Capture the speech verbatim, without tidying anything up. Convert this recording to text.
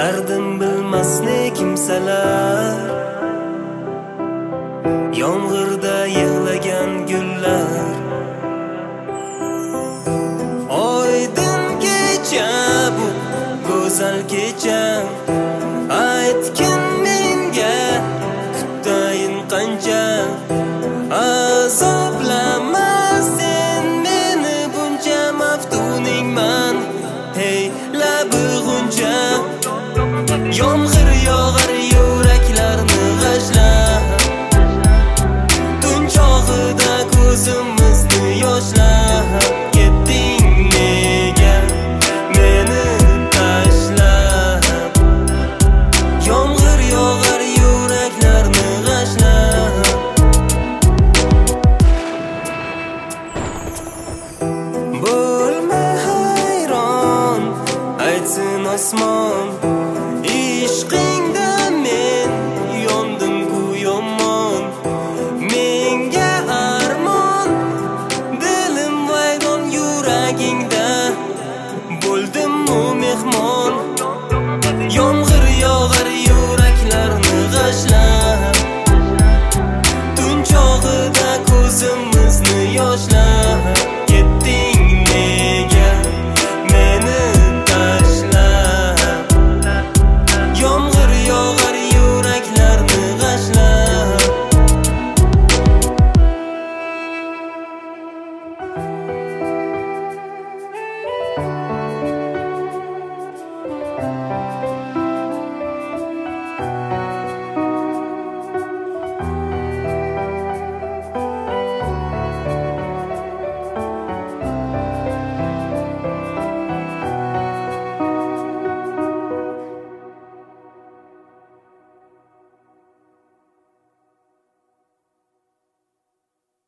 Dardim bilmas ne kimsalar, yomg'irda yig'lagan gullar. Oydin kecha bu go'zal kecha, aytgin menga kutayin qancha. Azoblama sen meni buncha, maftuningman hey labi g'uncha. Yomg'ir yog'ar yuraklarni g'ashlab, tun chog'ida ko'zimizni yoshlab. Ketding nega meni tashlab? Yomg'ir yog'ar yuraklarni g'ashlab. Bo'lma hayron, aytsin osmon, ishqingda men yondim-ku yomon. Menga armon, dilim vayron yuragingda. Bo'ldim